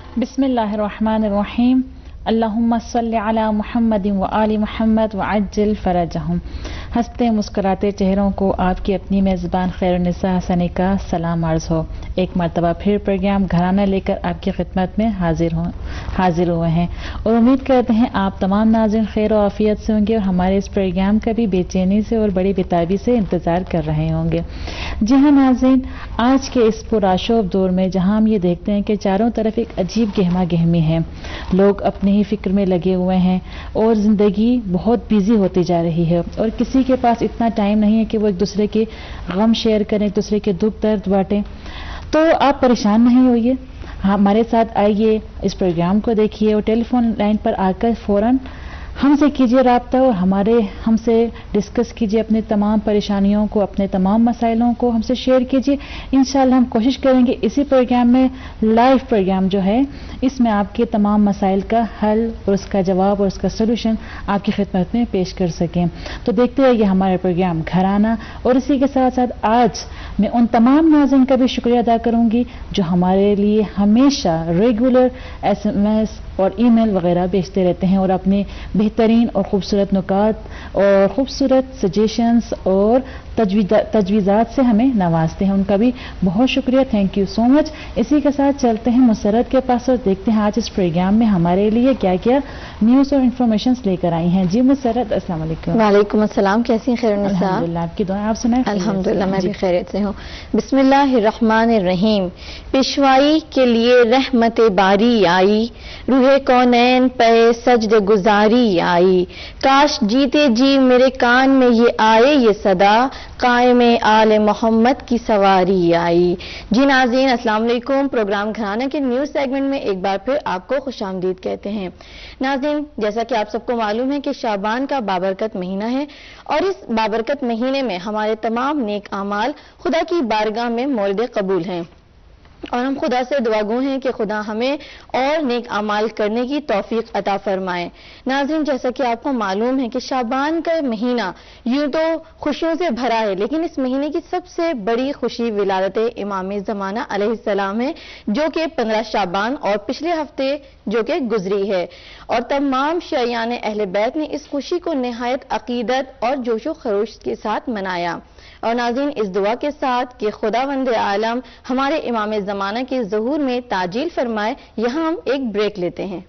بسم اللہ الرحمن الرحیم اللہم صلی علی محمد و آل محمد وعجل فرجہم. ہنستے مسکراتے چہروں کو آپ کی اپنی میزبان خیر النساء حسنی کا سلام عرض ہو. ایک مرتبہ پھر پروگرام گھرانہ لے کر آپ کی خدمت میں حاضر ہوئے ہیں اور امید کرتے ہیں آپ تمام ناظرین خیر و عافیت سے ہوں گے اور ہمارے اس پروگرام کا بھی بے چینی سے اور بڑی بےتابی سے انتظار کر رہے ہوں گے. جی ہاں ناظرین، آج کے اس پرآشوب دور میں جہاں ہم یہ دیکھتے ہیں کہ چاروں طرف ایک عجیب گہما گہمی ہے، لوگ اپنے ہی فکر میں لگے ہوئے ہیں اور زندگی بہت بیزی ہوتی جا رہی ہے اور کسی کے پاس اتنا ٹائم نہیں ہے کہ وہ ایک دوسرے کے غم شیئر کریں، ایک دوسرے کے دکھ درد بانٹیں. تو آپ پریشان نہیں ہوئیے، ہمارے ساتھ آئیے، اس پروگرام کو دیکھیے اور ٹیلی فون لائن پر آ کر فوراً ہم سے کیجیے رابطہ اور ہم سے ڈسکس کیجیے اپنے تمام پریشانیوں کو، اپنے تمام مسائلوں کو ہم سے شیئر کیجیے. انشاءاللہ ہم کوشش کریں گے اسی پروگرام میں، لائیو پروگرام جو ہے، اس میں آپ کے تمام مسائل کا حل اور اس کا جواب اور اس کا سلوشن آپ کی خدمت میں پیش کر سکیں. تو دیکھتے رہیے ہمارا پروگرام گھرانہ. اور اسی کے ساتھ ساتھ آج میں ان تمام ناظرین کا بھی شکریہ ادا کروں گی جو ہمارے لیے ہمیشہ ریگولر SMS اور ای میل وغیرہ بھیجتے رہتے ہیں اور اپنے بہترین اور خوبصورت نکات اور خوبصورت سجیشنز اور تجویزات سے ہمیں نوازتے ہیں. ان کا بھی بہت شکریہ، تھینک یو سو مچ. اسی کے ساتھ چلتے ہیں مسرت کے پاس اور دیکھتے ہیں آج اس پروگرام میں ہمارے لیے کیا کیا نیوز اور انفارمیشنز لے کر آئی ہیں. جی مسرت، السلام علیکم. وعلیکم السلام، کیسی ہیں خیر النساء؟ الحمدللہ، آپ کی دعائیں، آپ سنائیں. الحمدللہ میں بھی خیریت سے ہوں. بسم اللہ الرحمن الرحیم. پیشوائی کے لیے رحمت باری آئی، روح کونین پہ سجد گزاری آئی، کاش جیتے جی میرے کان میں یہ آئے یہ صدا، قائم آل محمد کی سواری آئی. جی ناظرین السلام علیکم. پروگرام گھرانہ کے نیوز سیگمنٹ میں ایک بار پھر آپ کو خوش آمدید کہتے ہیں. ناظرین، جیسا کہ آپ سب کو معلوم ہے کہ شعبان کا بابرکت مہینہ ہے اور اس بابرکت مہینے میں ہمارے تمام نیک اعمال خدا کی بارگاہ میں مورد قبول ہیں اور ہم خدا سے دعا گو ہیں کہ خدا ہمیں اور نیک اعمال کرنے کی توفیق عطا فرمائے. ناظرین، جیسا کہ آپ کو معلوم ہے کہ شعبان کا مہینہ یوں تو خوشیوں سے بھرا ہے، لیکن اس مہینے کی سب سے بڑی خوشی ولادت امام زمانہ علیہ السلام ہے، جو کہ 15 شعبان اور پچھلے ہفتے جو کہ گزری ہے. اور تمام شیعان اہل بیت نے اس خوشی کو نہایت عقیدت اور جوش و خروش کے ساتھ منایا. اور ناظرین، اس دعا کے ساتھ کہ خداوند عالم ہمارے امام زمانہ کے ظہور میں تعجیل فرمائے، یہاں ہم ایک بریک لیتے ہیں.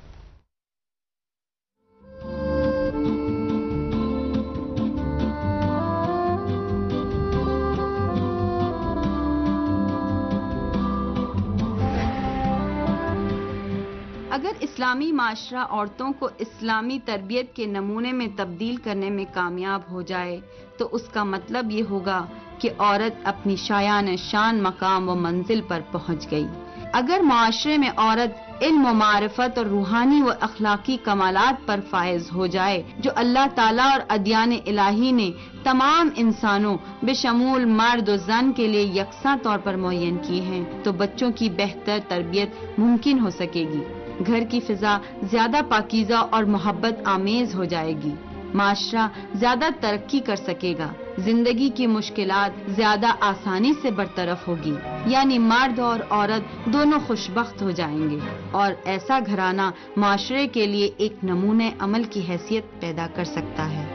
اگر اسلامی معاشرہ عورتوں کو اسلامی تربیت کے نمونے میں تبدیل کرنے میں کامیاب ہو جائے تو اس کا مطلب یہ ہوگا کہ عورت اپنی شایان شان مقام و منزل پر پہنچ گئی. اگر معاشرے میں عورت علم و معرفت اور روحانی و اخلاقی کمالات پر فائز ہو جائے جو اللہ تعالیٰ اور ادیان الہی نے تمام انسانوں بشمول مرد و زن کے لیے یکساں طور پر معین کی ہیں، تو بچوں کی بہتر تربیت ممکن ہو سکے گی، گھر کی فضا زیادہ پاکیزہ اور محبت آمیز ہو جائے گی، معاشرہ زیادہ ترقی کر سکے گا، زندگی کی مشکلات زیادہ آسانی سے برطرف ہوگی، یعنی مرد اور عورت دونوں خوشبخت ہو جائیں گے اور ایسا گھرانہ معاشرے کے لیے ایک نمونہ عمل کی حیثیت پیدا کر سکتا ہے.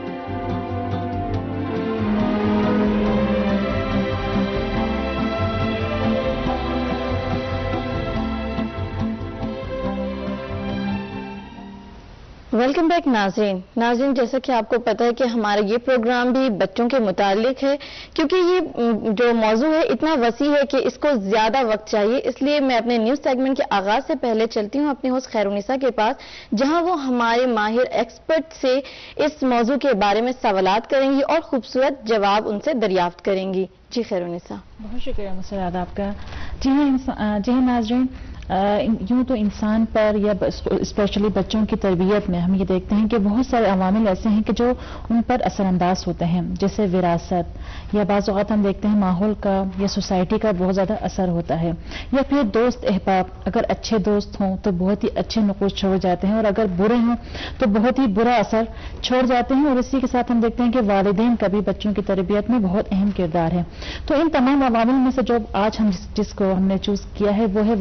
ویلکم بیک ناظرین، جیسا کہ آپ کو پتہ ہے کہ ہمارا یہ پروگرام بھی بچوں کے متعلق ہے، کیونکہ یہ جو موضوع ہے اتنا وسیع ہے کہ اس کو زیادہ وقت چاہیے. اس لیے میں اپنے نیوز سیگمنٹ کے آغاز سے پہلے چلتی ہوں اپنے ہوسٹ خیر النساء کے پاس، جہاں وہ ہمارے ماہر ایکسپرٹ سے اس موضوع کے بارے میں سوالات کریں گی اور خوبصورت جواب ان سے دریافت کریں گی. جی خیر النساء. بہت شکریہ مسرت آپ کا. جی ہاں ناظرین، یوں تو انسان پر یا اسپیشلی بچوں کی تربیت میں ہم یہ دیکھتے ہیں کہ بہت سارے عوامل ایسے ہیں کہ جو ان پر اثر انداز ہوتے ہیں، جیسے وراثت، یا بعض اوقات ہم دیکھتے ہیں ماحول کا یا سوسائٹی کا بہت زیادہ اثر ہوتا ہے، یا پھر دوست احباب، اگر اچھے دوست ہوں تو بہت ہی اچھے نقوش چھوڑ جاتے ہیں اور اگر برے ہوں تو بہت ہی برا اثر چھوڑ جاتے ہیں. اور اسی کے ساتھ ہم دیکھتے ہیں کہ والدین کا بھی بچوں کی تربیت میں بہت اہم کردار ہے. تو ان تمام عوامل میں سے جو آج ہم جس کو ہم نے چوز کیا ہے وہ ہے والدین کے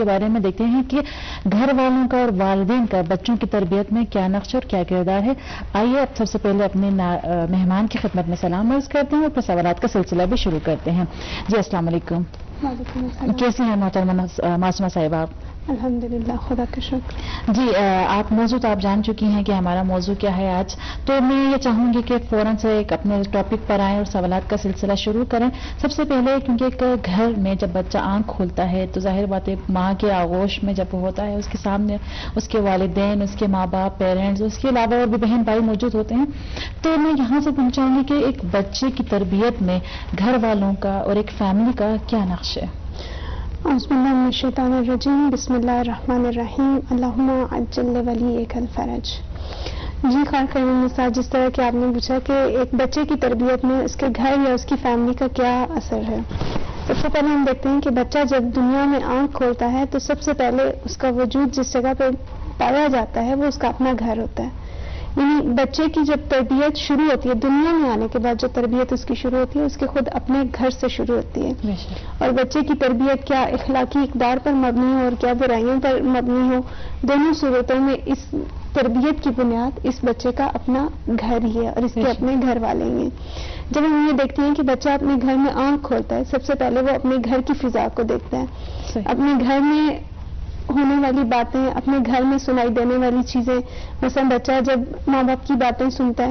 کے بارے میں دیکھتے ہیں کہ گھر والوں کا اور والدین کا بچوں کی تربیت میں کیا نقش اور کیا کردار ہے. آئیے اب سب سے پہلے اپنے مہمان کی خدمت میں سلام عرض کرتے ہیں اور پھر سوالات کا سلسلہ بھی شروع کرتے ہیں. جی السلام علیکم. وعلیکم السلام. کیسی ہیں محترمہ معصومہ صاحبہ آپ؟ الحمدللہ خدا کا شکر. جی آپ موضوع تو آپ جان چکی ہیں کہ ہمارا موضوع کیا ہے آج, تو میں یہ چاہوں گی کہ فوراً سے ایک اپنے ٹاپک پر آئیں اور سوالات کا سلسلہ شروع کریں. سب سے پہلے کیونکہ ایک گھر میں جب بچہ آنکھ کھولتا ہے تو ظاہر بات ہے ماں کے آغوش میں جب ہوتا ہے اس کے سامنے اس کے والدین, اس کے ماں باپ, پیرنٹس, اس کے علاوہ اور بھی بہن بھائی موجود ہوتے ہیں. تو میں یہاں سے پوچھنا چاہوں گی کہ ایک بچے کی تربیت میں گھر والوں کا اور ایک فیملی کا کیا نقش ہے؟ اعوذ باللہ من الشیطان الرجیم. بسم اللہ الرحمن الرحیم. اللہم عجل لولیک الفرج. جی خیر النساء, جس طرح کہ آپ نے پوچھا کہ ایک بچے کی تربیت میں اس کے گھر یا اس کی فیملی کا کیا اثر ہے. سب سے پہلے ہم دیکھتے ہیں کہ بچہ جب دنیا میں آنکھ کھولتا ہے تو سب سے پہلے اس کا وجود جس جگہ پہ پایا جاتا ہے وہ اس کا اپنا گھر ہوتا ہے. یعنی بچے کی جب تربیت شروع ہوتی ہے, دنیا میں آنے کے بعد جو تربیت اس کی شروع ہوتی ہے اس کے خود اپنے گھر سے شروع ہوتی ہے. اور بچے کی تربیت کیا اخلاقی اقدار پر مبنی ہو اور کیا برائیوں پر مبنی ہو, دونوں صورتوں میں اس تربیت کی بنیاد اس بچے کا اپنا گھر ہی ہے اور اس کے اپنے گھر والے ہی ہیں. جب ہم یہ دیکھتے ہیں کہ بچہ اپنے گھر میں آنکھ کھولتا ہے, سب سے پہلے وہ اپنے گھر کی فضا کو دیکھتا ہے, اپنے گھر میں ہونے والی باتیں, اپنے گھر میں سنائی دینے والی چیزیں. مثلا بچہ جب ماں باپ کی باتیں سنتا ہے,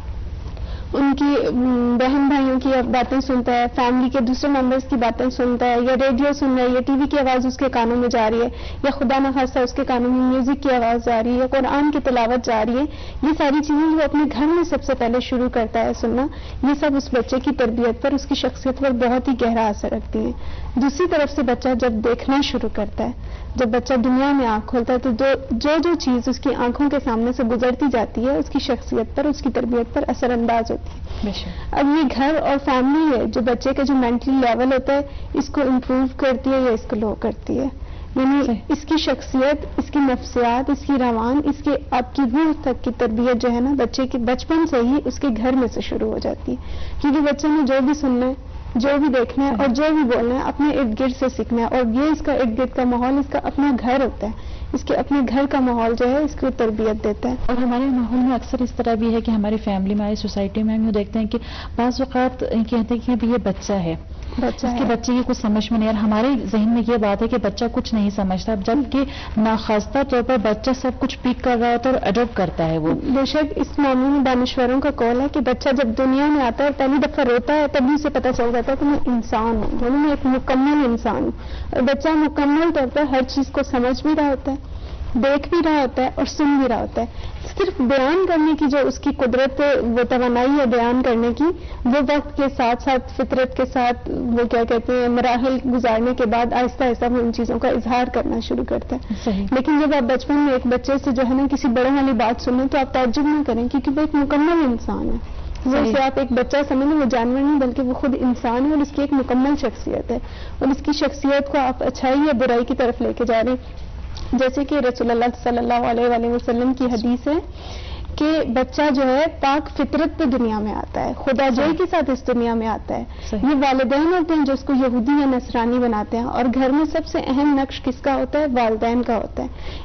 ان کی بہن بھائیوں کی باتیں سنتا ہے, فیملی کے دوسرے ممبرس کی باتیں سنتا ہے, یا ریڈیو سن رہا ہے, یا ٹی وی کی آواز اس کے کانوں میں جا رہی ہے, یا خدا نخواستہ اس کے کانوں میں میوزک کی آواز جا رہی ہے, قرآن کی تلاوت جا رہی ہے, یہ ساری چیزیں جو اپنے گھر میں سب سے پہلے شروع کرتا ہے سننا, یہ سب اس بچے کی تربیت پر, اس کی شخصیت پر بہت ہی گہرا اثر رکھتی ہیں. دوسری طرف سے بچہ جب دیکھنا شروع کرتا ہے, جب بچہ دنیا میں آنکھ کھولتا ہے تو جو چیز اس کی آنکھوں کے سامنے سے گزرتی جاتی ہے اس کی شخصیت پر, اس کی تربیت پر اثر انداز ہوتی ہے. اب یہ گھر اور فیملی ہے جو بچے کا جو مینٹلی لیول ہوتا ہے اس کو امپروو کرتی ہے یا اس کو لو کرتی ہے. یعنی اس کی شخصیت, اس کی نفسیات, اس کی روان, اس کے آپ کی روح تک کی تربیت جو ہے نا بچے کے بچپن سے ہی اس کے گھر میں سے شروع ہو جاتی ہے. کیونکہ بچے نے جو بھی سننا ہے, جو بھی دیکھنا ہے اور جو بھی بولنا ہے اپنے ارد گرد سے سیکھنا ہے, اور یہ اس کا ارد گرد کا ماحول اس کا اپنا گھر ہوتا ہے. اس کے اپنے گھر کا ماحول جو ہے اس کو تربیت دیتا ہے. اور ہمارے ماحول میں اکثر اس طرح بھی ہے کہ ہماری فیملی میں, ہماری سوسائٹی میں ہم یہ دیکھتے ہیں کہ بعض اوقات کہتے ہیں کہ یہ بچہ ہے, اس کے بچے کی کچھ سمجھ میں نہیں, اور ہمارے ذہن میں یہ بات ہے کہ بچہ کچھ نہیں سمجھتا, جبکہ ناخواستہ طور پر بچہ سب کچھ پک کر رہا ہوتا ہے اور اڈاپٹ کرتا ہے. وہ بے شک اس معاملے میں دانشوروں کا قول ہے کہ بچہ جب دنیا میں آتا ہے پہلی دفعہ روتا ہے تبھی اسے پتہ چل جاتا ہے کہ میں انسان ہوں, یعنی میں ایک مکمل انسان ہوں. اور بچہ مکمل طور پر ہر چیز کو سمجھ بھی رہا ہوتا ہے, دیکھ بھی رہا ہوتا ہے اور سن بھی رہا ہوتا ہے. صرف بیان کرنے کی جو اس کی قدرت, وہ توانائی ہے بیان کرنے کی, وہ وقت کے ساتھ ساتھ فطرت کے ساتھ وہ کیا کہتے ہیں مراحل گزارنے کے بعد آہستہ آہستہ وہ ان چیزوں کا اظہار کرنا شروع کرتا ہے. لیکن جب آپ بچپن میں ایک بچے سے جو ہے نا کسی بڑے والی بات سنیں تو آپ تعجب نہ کریں, کیونکہ وہ ایک مکمل انسان ہے. وہ اسے آپ ایک بچہ سمجھیں, وہ جانور نہیں بلکہ وہ خود انسان ہے اور اس کی ایک مکمل شخصیت ہے, اور اس کی شخصیت کو آپ اچھائی یا برائی کی طرف لے کے جا رہے ہیں. جیسے کہ رسول اللہ صلی اللہ علیہ وآلہ وسلم کی حدیث ہے کہ بچہ جو ہے پاک فطرت پہ دنیا میں آتا ہے, خدا جوئی کے ساتھ اس دنیا میں آتا ہے. یہ والدین ہوتے ہیں جو اس کو یہودی یا نصرانی بناتے ہیں, اور گھر میں سب سے اہم نقش کس کا ہوتا ہے؟ والدین کا ہوتا ہے.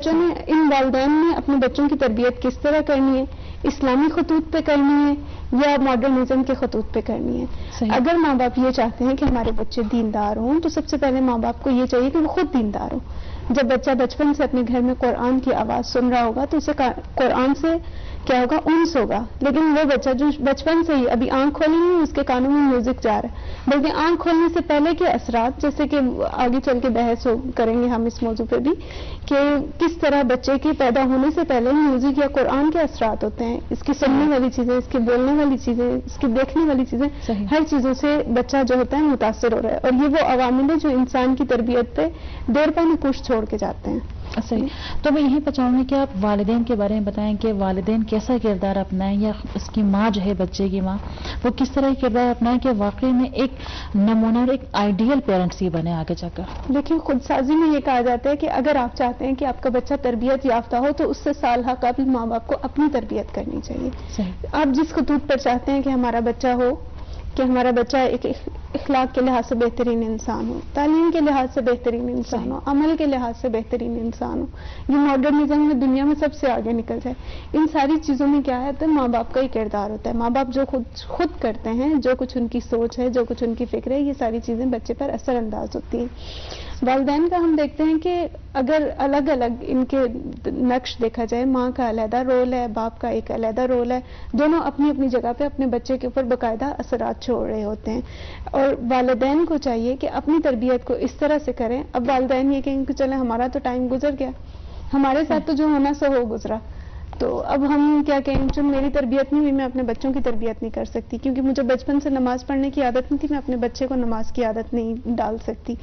ان والدین نے اپنے بچوں کی تربیت کس طرح کرنی ہے؟ اسلامی خطوط پہ کرنی ہے یا ماڈرنزم کے خطوط پہ کرنی ہے؟ اگر ماں باپ یہ چاہتے ہیں کہ ہمارے بچے دیندار ہوں تو سب سے پہلے ماں باپ کو یہ چاہیے کہ وہ خود دیندار ہوں. جب بچہ بچپن سے اپنے گھر میں قرآن کی آواز سن رہا ہوگا تو اسے قرآن سے کیا ہوگا؟ انس ہوگا. لیکن وہ بچہ جو بچپن سے ہی ابھی آنکھ کھولی نہیں, اس کے کانوں میں میوزک جا رہا ہے, بلکہ آنکھ کھولنے سے پہلے کے اثرات, جیسے کہ آگے چل کے بحث کریں گے ہم اس موضوع پہ بھی, کہ کس طرح بچے کے پیدا ہونے سے پہلے میوزک یا قرآن کے اثرات ہوتے ہیں. اس کی سننے والی چیزیں, اس کی بولنے والی چیزیں, اس کی دیکھنے والی چیزیں, ہر چیزوں سے بچہ جو ہوتا ہے متاثر ہو رہا ہے. اور یہ وہ عوامل ہیں جو انسان کی تربیت پہ دیر پا نکوش چھوڑ کے جاتے ہیں. صحیح. تو میں یہیں پہنچاؤں گی کہ آپ والدین کے بارے میں بتائیں کہ والدین کیسا کردار اپنائیں, یا اس کی ماں جو ہے بچے کی ماں وہ کس طرح کردار اپنائیں کہ واقعی میں ایک نمونہ اور ایک آئیڈیل پیرنٹس ہی بنے آگے جا کر. لیکن خود سازی میں یہ کہا جاتا ہے کہ اگر آپ چاہتے ہیں کہ آپ کا بچہ تربیت یافتہ ہو تو اس سے سال حق قبل ماں باپ کو اپنی تربیت کرنی چاہیے. صحیح. آپ جس خطوط پر چاہتے ہیں کہ ہمارا بچہ ہو, کہ ہمارا بچہ ایک اخلاق کے لحاظ سے بہترین انسان ہو، تعلیم کے لحاظ سے بہترین انسان ہو، عمل کے لحاظ سے بہترین انسان ہو، یہ ماڈرنزم میں دنیا میں سب سے آگے نکل جائے. ان ساری چیزوں میں کیا ہے تو ماں باپ کا ہی کردار ہوتا ہے. ماں باپ جو خود کرتے ہیں، جو کچھ ان کی سوچ ہے، جو کچھ ان کی فکر ہے، یہ ساری چیزیں بچے پر اثر انداز ہوتی ہیں. والدین کا ہم دیکھتے ہیں کہ اگر الگ الگ ان کے نقش دیکھا جائے، ماں کا علیحدہ رول ہے، باپ کا ایک علیحدہ رول ہے، دونوں اپنی اپنی جگہ پہ اپنے بچے کے اوپر باقاعدہ اثرات چھوڑ رہے ہوتے ہیں. اور والدین کو چاہیے کہ اپنی تربیت کو اس طرح سے کریں. اب والدین یہ کہیں کہ چلیں ہمارا تو ٹائم گزر گیا، ہمارے ساتھ تو جو ہونا سو ہو گزرا، تو اب ہم کیا کہیں چل میری تربیت نہیں ہوئی، میں اپنے بچوں کی تربیت نہیں کر سکتی، کیونکہ مجھے بچپن سے نماز پڑھنے کی عادت نہیں تھی، میں اپنے بچے کو نماز کی عادت نہیں ڈال سکتی.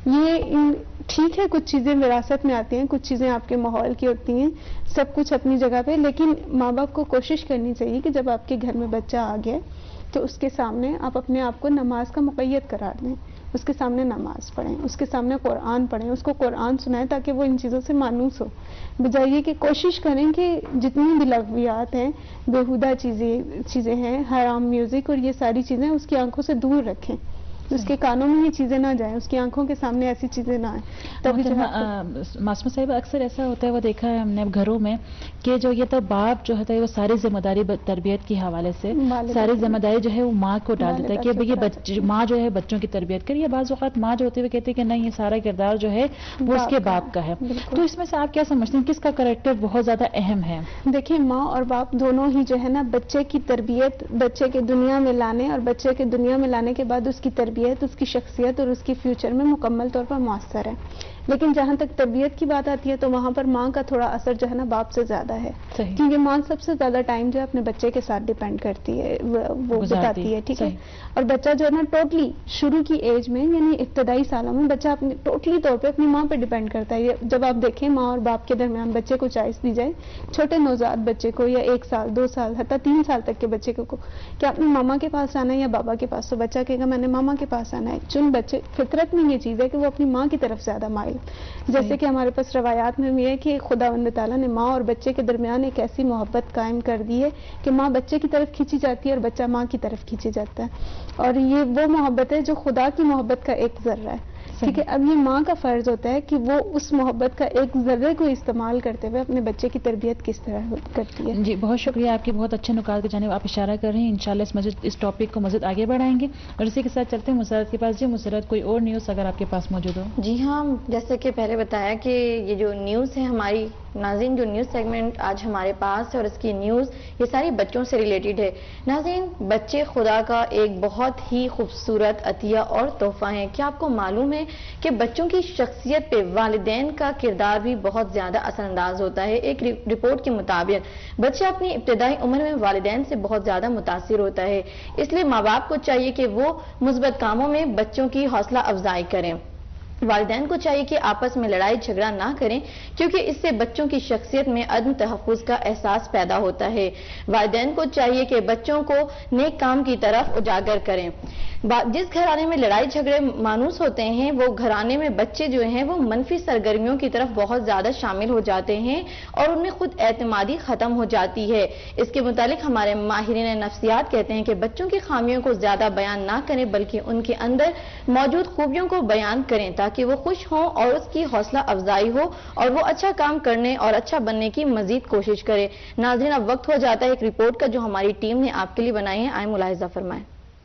یہ ٹھیک ہے، کچھ چیزیں وراثت میں آتی ہیں، کچھ چیزیں آپ کے ماحول کی ہوتی ہیں، سب کچھ اپنی جگہ پہ، لیکن ماں باپ کو کوشش کرنی چاہیے کہ جب آپ کے گھر میں بچہ آ گیا تو اس کے سامنے آپ اپنے آپ کو نماز کا مقید قرار دیں، اس کے سامنے نماز پڑھیں، اس کے سامنے قرآن پڑھیں، اس کو قرآن سنائیں تاکہ وہ ان چیزوں سے مانوس ہو. بجائے یہ کہ کوشش کریں کہ جتنی بھی لغویات ہیں، بیہودہ چیزیں ہیں، حرام میوزک اور یہ ساری چیزیں اس کی آنکھوں سے دور رکھیں، اس کے کانوں میں یہ چیزیں نہ جائیں، اس کی آنکھوں کے سامنے ایسی چیزیں نہ آئیں. تبھی معصومہ صاحب اکثر ایسا ہوتا ہے، وہ دیکھا ہے ہم نے گھروں میں کہ جو یہ تو باپ جو ہوتا ہے وہ ساری ذمہ داری تربیت کے حوالے سے ساری ذمہ داری جو ہے وہ ماں کو ڈال دیتا ہے کہ یہ ماں جو ہے بچوں کی تربیت کری. بعض اوقات ماں جو ہوتے ہوئے کہتے ہیں کہ نہیں، یہ سارا کردار جو ہے وہ اس کے باپ کا ہے. تو اس میں سے آپ کیا سمجھتے ہیں کس کا کریکٹر بہت زیادہ اہم ہے؟ دیکھیں، ماں اور باپ دونوں ہی جو ہے نا بچے کی تربیت، بچے کے دنیا میں لانے اور بچے کے دنیا میں لانے کے بعد اس کی تربیت، اس کی شخصیت اور اس کی فیوچر میں مکمل طور پر مؤثر ہے. لیکن جہاں تک تربیت کی بات آتی ہے تو وہاں پر ماں کا تھوڑا اثر جو ہے نا باپ سے زیادہ ہے، کیونکہ ماں سب سے زیادہ ٹائم جو ہے اپنے بچے کے ساتھ ڈیپینڈ کرتی ہے، وہ بتاتی ہے. ٹھیک ہے، اور بچہ جو ہے نا ٹوٹلی شروع کی ایج میں یعنی ابتدائی سالوں میں بچہ اپنے ٹوٹلی طور پہ اپنی ماں پہ ڈیپینڈ کرتا ہے. جب آپ دیکھیں ماں اور باپ کے درمیان بچے کو چوائس دی جائے، چھوٹے نوزاد بچے کو یا 1 سال 2 سال حتیٰ 3 سال تک کے بچے کو کہ اپنی ماما کے پاس آنا ہے یا بابا کے پاس، تو بچہ کہے گا میں نے ماما کے پاس آنا ہے. چون بچے فطرت میں یہ چیز ہے کہ وہ اپنی ماں کی طرف زیادہ مائل، جیسے کہ ہمارے پاس روایات میں بھی ہے کہ خداوند تعالیٰ نے ماں اور بچے کے درمیان ایک ایسی محبت قائم کر دی ہے کہ ماں بچے کی طرف کھینچی جاتی ہے اور بچہ ماں کی طرف کھینچی جاتا ہے. اور یہ وہ محبت ہے جو خدا کی محبت کا ایک ذرہ ہے. ٹھیک ہے، اب یہ ماں کا فرض ہوتا ہے کہ وہ اس محبت کا ایک ذرے کو استعمال کرتے ہوئے اپنے بچے کی تربیت کس طرح کرتی ہے. جی بہت شکریہ، آپ کی بہت اچھے نکات کی جانب آپ اشارہ کر رہے ہیں. انشاءاللہ اس ٹاپک کو مزید آگے بڑھائیں گے اور اسی کے ساتھ چلتے ہیں مسرت کے پاس. جی مسرت، کوئی اور نیوز اگر آپ کے پاس موجود ہو؟ جی ہاں، جیسے کہ پہلے بتایا کہ یہ جو نیوز ہے ہماری ناظرین، جو نیوز سیگمنٹ آج ہمارے پاس ہے اور اس کی نیوز یہ ساری بچوں سے ریلیٹڈ ہے. ناظرین، بچے خدا کا ایک بہت ہی خوبصورت عطیہ اور تحفہ ہیں. کیا آپ کو معلوم ہے کہ بچوں کی شخصیت پہ والدین کا کردار بھی بہت زیادہ اثر انداز ہوتا ہے؟ ایک رپورٹ کے مطابق بچہ اپنی ابتدائی عمر میں والدین سے بہت زیادہ متاثر ہوتا ہے، اس لیے ماں باپ کو چاہیے کہ وہ مثبت کاموں میں بچوں کی حوصلہ افزائی کریں. والدین کو چاہیے کہ آپس میں لڑائی جھگڑا نہ کریں، کیونکہ اس سے بچوں کی شخصیت میں عدم تحفظ کا احساس پیدا ہوتا ہے. والدین کو چاہیے کہ بچوں کو نیک کام کی طرف اجاگر کریں. جس گھرانے میں لڑائی جھگڑے مانوس ہوتے ہیں وہ گھرانے میں بچے جو ہیں وہ منفی سرگرمیوں کی طرف بہت زیادہ شامل ہو جاتے ہیں اور ان میں خود اعتمادی ختم ہو جاتی ہے. اس کے متعلق ہمارے ماہرین نفسیات کہتے ہیں کہ بچوں کی خامیوں کو زیادہ بیان نہ کریں، بلکہ ان کے اندر موجود خوبیوں کو بیان کریں تاکہ وہ خوش ہوں اور اس کی حوصلہ افزائی ہو اور وہ اچھا کام کرنے اور اچھا بننے کی مزید کوشش کرے. ناظرین، اب وقت ہو جاتا ہے ایک رپورٹ کا جو ہماری ٹیم نے آپ کے لیے بنائی ہے. آئیں ملاحظہ فرمائیں.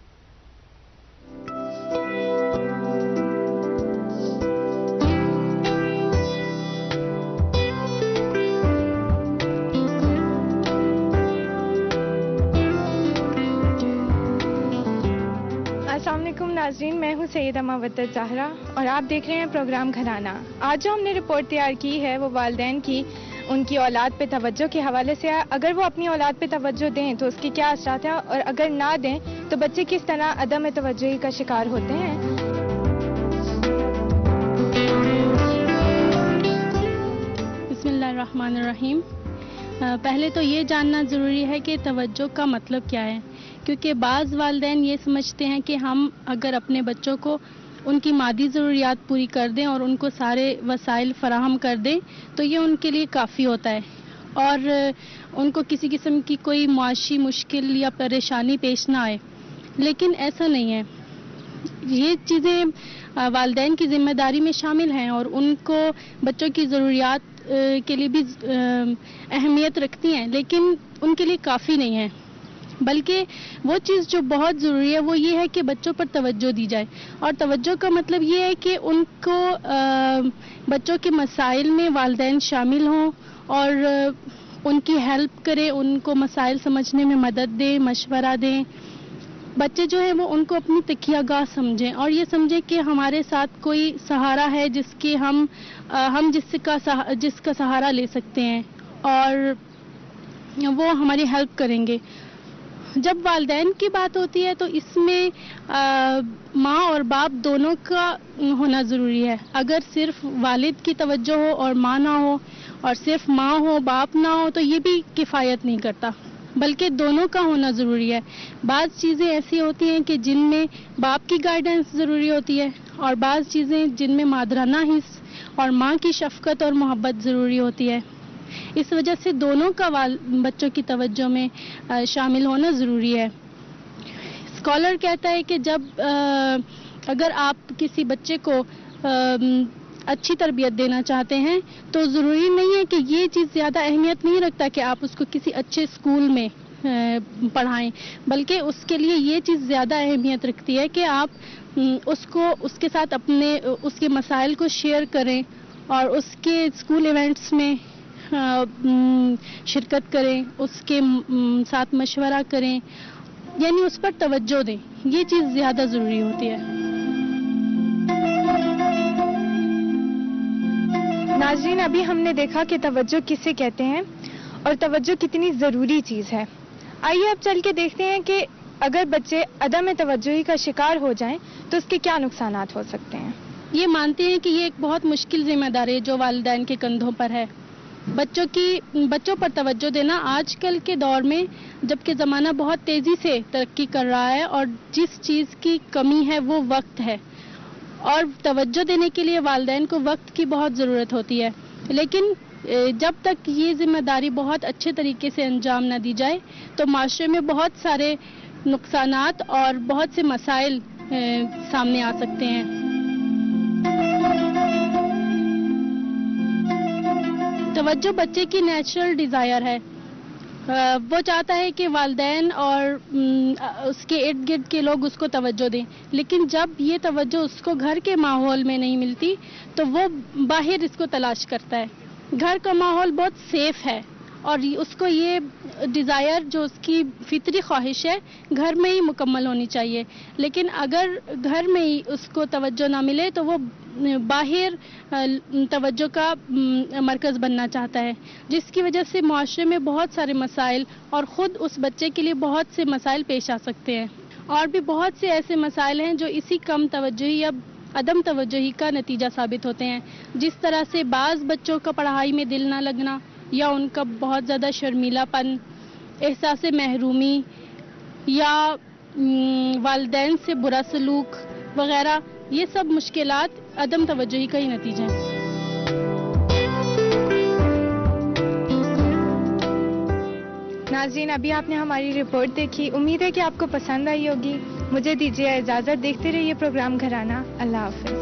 السلام علیکم ناظرین، میں ہوں سیدہ مودت زہرا اور آپ دیکھ رہے ہیں پروگرام گھرانہ. آج جو ہم نے رپورٹ تیار کی ہے وہ والدین کی ان کی اولاد پہ توجہ کے حوالے سے ہے. اگر وہ اپنی اولاد پہ توجہ دیں تو اس کی کیا اثرات ہیں اور اگر نہ دیں تو بچے کس طرح عدم توجہی کا شکار ہوتے ہیں. بسم اللہ الرحمن الرحیم. پہلے تو یہ جاننا ضروری ہے کہ توجہ کا مطلب کیا ہے، کیونکہ بعض والدین یہ سمجھتے ہیں کہ ہم اگر اپنے بچوں کو ان کی مادی ضروریات پوری کر دیں اور ان کو سارے وسائل فراہم کر دیں تو یہ ان کے لیے کافی ہوتا ہے اور ان کو کسی قسم کی کوئی معاشی مشکل یا پریشانی پیش نہ آئے. لیکن ایسا نہیں ہے. یہ چیزیں والدین کی ذمہ داری میں شامل ہیں اور ان کو بچوں کی ضروریات کے لیے بھی اہمیت رکھتی ہیں، لیکن ان کے لیے کافی نہیں ہے، بلکہ وہ چیز جو بہت ضروری ہے وہ یہ ہے کہ بچوں پر توجہ دی جائے، اور توجہ کا مطلب یہ ہے کہ ان کو بچوں کے مسائل میں والدین شامل ہوں اور ان کی ہیلپ کریں، ان کو مسائل سمجھنے میں مدد دیں، مشورہ دیں۔ بچے جو ہیں وہ ان کو اپنی تکیہ گاہ سمجھیں اور یہ سمجھیں کہ ہمارے ساتھ کوئی سہارا ہے جس کے ہم جس کا سہارا لے سکتے ہیں اور وہ ہماری ہیلپ کریں گے۔ جب والدین کی بات ہوتی ہے تو اس میں ماں اور باپ دونوں کا ہونا ضروری ہے۔ اگر صرف والد کی توجہ ہو اور ماں نہ ہو اور صرف ماں ہو باپ نہ ہو تو یہ بھی کفایت نہیں کرتا، بلکہ دونوں کا ہونا ضروری ہے۔ بعض چیزیں ایسی ہوتی ہیں کہ جن میں باپ کی گائیڈنس ضروری ہوتی ہے اور بعض چیزیں جن میں مادرانہ حص اور ماں کی شفقت اور محبت ضروری ہوتی ہے۔ اس وجہ سے دونوں کا بچوں کی توجہ میں شامل ہونا ضروری ہے۔ اسکالر کہتا ہے کہ جب اگر آپ کسی بچے کو اچھی تربیت دینا چاہتے ہیں تو ضروری نہیں ہے کہ یہ چیز زیادہ اہمیت نہیں رکھتا کہ آپ اس کو کسی اچھے اسکول میں پڑھائیں، بلکہ اس کے لیے یہ چیز زیادہ اہمیت رکھتی ہے کہ آپ اس کے ساتھ اس کے مسائل کو شیئر کریں اور اس کے اسکول ایونٹس میں شرکت کریں، اس کے ساتھ مشورہ کریں، یعنی اس پر توجہ دیں۔ یہ چیز زیادہ ضروری ہوتی ہے۔ ناظرین، ابھی ہم نے دیکھا کہ توجہ کسے کہتے ہیں اور توجہ کتنی ضروری چیز ہے۔ آئیے اب چل کے دیکھتے ہیں کہ اگر بچے عدم توجہی کا شکار ہو جائیں تو اس کے کیا نقصانات ہو سکتے ہیں۔ یہ مانتے ہیں کہ یہ ایک بہت مشکل ذمہ داری ہے جو والدین کے کندھوں پر ہے۔ بچوں پر توجہ دینا آج کل کے دور میں، جبکہ زمانہ بہت تیزی سے ترقی کر رہا ہے اور جس چیز کی کمی ہے وہ وقت ہے، اور توجہ دینے کے لیے والدین کو وقت کی بہت ضرورت ہوتی ہے، لیکن جب تک یہ ذمہ داری بہت اچھے طریقے سے انجام نہ دی جائے تو معاشرے میں بہت سارے نقصانات اور بہت سے مسائل سامنے آ سکتے ہیں۔ توجہ بچے کی نیچرل ڈیزائر ہے، وہ چاہتا ہے کہ والدین اور اس کے ارد گرد کے لوگ اس کو توجہ دیں، لیکن جب یہ توجہ اس کو گھر کے ماحول میں نہیں ملتی تو وہ باہر اس کو تلاش کرتا ہے۔ گھر کا ماحول بہت سیف ہے اور اس کو یہ ڈیزائر جو اس کی فطری خواہش ہے گھر میں ہی مکمل ہونی چاہیے، لیکن اگر گھر میں ہی اس کو توجہ نہ ملے تو وہ باہر توجہ کا مرکز بننا چاہتا ہے، جس کی وجہ سے معاشرے میں بہت سارے مسائل اور خود اس بچے کے لیے بہت سے مسائل پیش آ سکتے ہیں، اور بھی بہت سے ایسے مسائل ہیں جو اسی کم توجہی یا عدم توجہی کا نتیجہ ثابت ہوتے ہیں، جس طرح سے بعض بچوں کا پڑھائی میں دل نہ لگنا یا ان کا بہت زیادہ شرمیلا پن، احساس محرومی یا والدین سے برا سلوک وغیرہ، یہ سب مشکلات عدم توجہی کا ہی نتیجہ ہیں۔ ناظرین، ابھی آپ نے ہماری رپورٹ دیکھی، امید ہے کہ آپ کو پسند آئی ہوگی۔ مجھے دیجیے اجازت، دیکھتے رہیے پروگرام گھرانہ۔ اللہ حافظ۔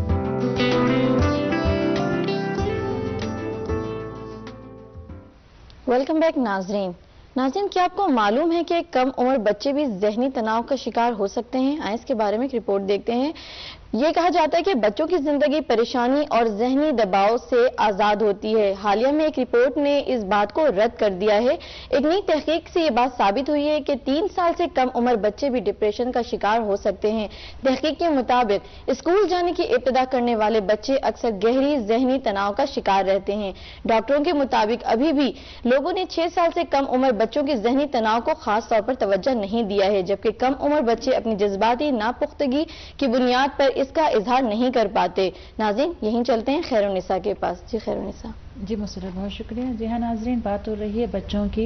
ویلکم بیک ناظرین۔ کیا آپ کو معلوم ہے کہ کم عمر بچے بھی ذہنی تناؤ کا شکار ہو سکتے ہیں؟ آئیں اس کے بارے میں ایک رپورٹ دیکھتے ہیں۔ یہ کہا جاتا ہے کہ بچوں کی زندگی پریشانی اور ذہنی دباؤ سے آزاد ہوتی ہے۔ حالیہ میں ایک رپورٹ نے اس بات کو رد کر دیا ہے۔ ایک نئی تحقیق سے یہ بات ثابت ہوئی ہے کہ 3 سال سے کم عمر بچے بھی ڈپریشن کا شکار ہو سکتے ہیں۔ تحقیق کے مطابق اسکول جانے کی ابتدا کرنے والے بچے اکثر گہری ذہنی تناؤ کا شکار رہتے ہیں۔ ڈاکٹروں کے مطابق ابھی بھی لوگوں نے 6 سال سے کم عمر بچوں کے ذہنی تناؤ کو خاص طور پر توجہ نہیں دیا ہے، جبکہ کم عمر بچے اپنی جذباتی ناپختگی کی بنیاد پر اس کا اظہار نہیں کر پاتے۔ ناظرین، یہیں چلتے ہیں خیر النساء کے پاس۔ جی خیر النساء۔ جی مسرت، بہت شکریہ۔ جی ہاں ناظرین، بات ہو رہی ہے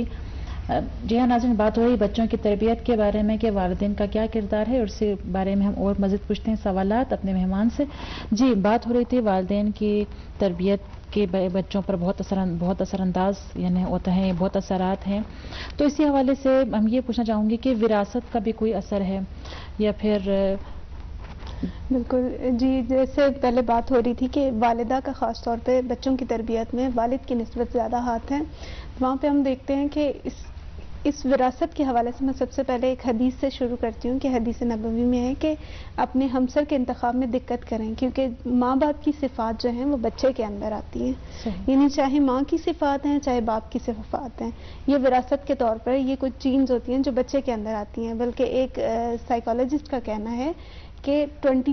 بچوں کی تربیت کے بارے میں کہ والدین کا کیا کردار ہے، اور اس بارے میں ہم اور مزید پوچھتے ہیں سوالات اپنے مہمان سے۔ جی، بات ہو رہی تھی والدین کی تربیت کے بچوں پر بہت اثر انداز یعنی ہوتا ہے، بہت اثرات ہیں، تو اسی حوالے سے ہم یہ پوچھنا چاہوں گی کہ وراثت کا بھی کوئی اثر ہے یا پھر بالکل جی، جیسے پہلے بات ہو رہی تھی کہ والدہ کا خاص طور پہ بچوں کی تربیت میں والد کی نسبت زیادہ ہاتھ ہے، وہاں پہ ہم دیکھتے ہیں کہ اس وراثت کے حوالے سے میں سب سے پہلے ایک حدیث سے شروع کرتی ہوں کہ حدیث نبوی میں ہے کہ اپنے ہمسر کے انتخاب میں دقت کریں، کیونکہ ماں باپ کی صفات جو ہیں وہ بچے کے اندر آتی ہیں، یعنی چاہے ماں کی صفات ہیں چاہے باپ کی صفات ہیں، یہ وراثت کے طور پر یہ کچھ جینز ہوتی ہیں جو بچے کے اندر آتی ہیں، بلکہ ایک سائیکالوجسٹ کا کہنا ہے کہ